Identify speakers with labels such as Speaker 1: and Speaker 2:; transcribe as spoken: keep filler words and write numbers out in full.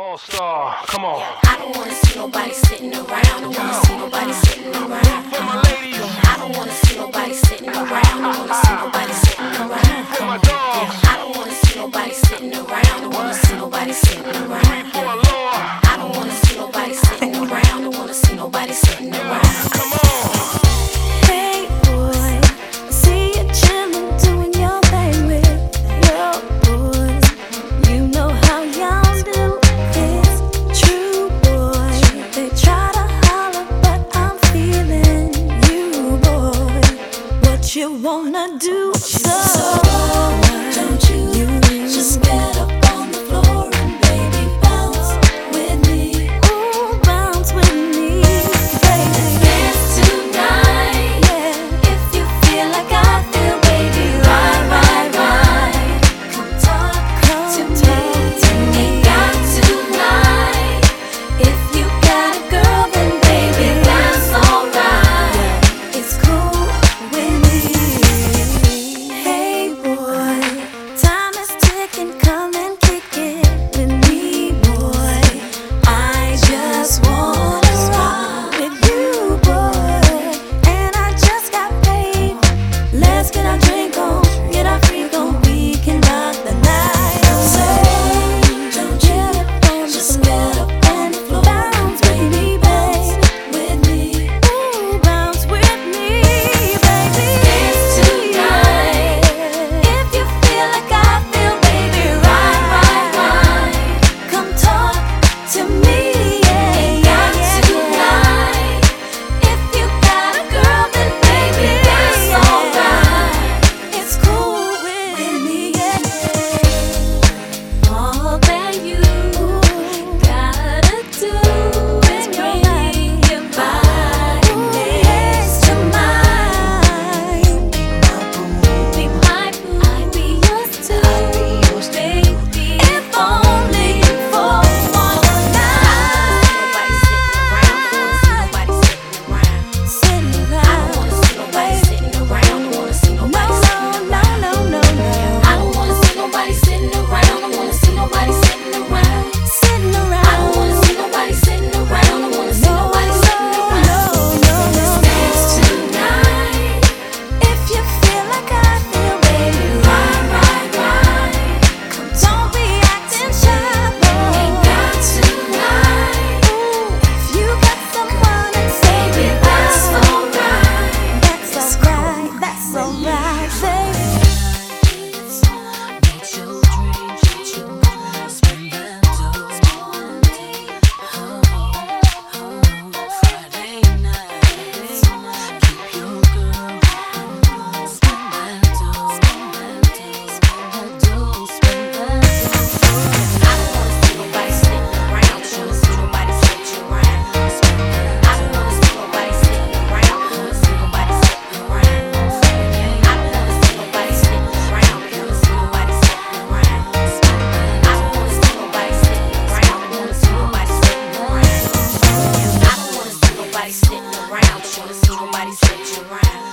Speaker 1: All Star, come on.
Speaker 2: I don't wanna see nobody sitting around. I don't wanna see nobody sitting around.
Speaker 1: For my ladies,
Speaker 2: I don't wanna see nobody sitting around. I don't wanna see nobody sitting around.
Speaker 1: for my dogs,
Speaker 2: I don't wanna see nobody sitting around. I don't wanna see nobody sitting around.
Speaker 1: for my Lord,
Speaker 2: I don't wanna see nobody sitting around. I don't wanna see nobody sitting around.
Speaker 1: come on.
Speaker 3: Hey boy, see you chillin', doing your thing with your boys. You know how y'all do this, true boy. They try to holler, but I'm feeling you, boy. What you wanna do? So don't you just get up on the floor and baby bounce with me? Ooh, bounce with me, baby. Dance tonight, yeah. If you feel like I feel, baby, ride, ride, ride. Come talk to me, ain't got tonight. If you got a girl, then baby, that's alright. It's cool with me. Hey boy, time is ticking, come and kick it with me, boy. I just wanna ride with you, boy. And I just got paid. Let's get our drink on, get our freak on. We can rock the night away. Don't you just get up and bounce with me, babe. With me, ooh, bounce with me, baby. Dance tonight. If you feel like I feel, baby, ride, ride, ride. Come talk to me, yeah, ain't got tonight. If you got a girl, then baby, that's alright. It's cool with me, yeah. All that you gotta do is bring your body next to mine. Be my boo, I'd be yours too, baby. If only for one night.
Speaker 2: Nobody sitting around. I don't wanna see nobody sitting around. I don't wanna see nobody sitting around. I don't wanna see nobody sitting around.
Speaker 3: No, no, no, no.
Speaker 2: I don't wanna see nobody sitting around. I wanna see nobody sitting around.
Speaker 3: Sitting around.
Speaker 2: I don't wanna see nobody sitting around. I wanna see nobody sitting around. Dance tonight.
Speaker 3: If you feel like I feel, baby,
Speaker 2: Ride, ride, ride.
Speaker 3: don't be acting shy, boy.
Speaker 2: Ain't got tonight.
Speaker 3: If you got someone and say
Speaker 2: Baby, that's alright.
Speaker 3: that's alright, that's alright, baby.
Speaker 2: I don't wanna see nobody sitting around. I wanna see nobody sitting around. I don't wanna see nobody sitting around. I wanna see nobody sitting around. I don't wanna see nobody sitting around. I wanna see nobody sitting around. I don't wanna see nobody sitting around. I wanna see nobody sitting around. I don't wanna see nobody sitting around. I wanna see nobody sitting around.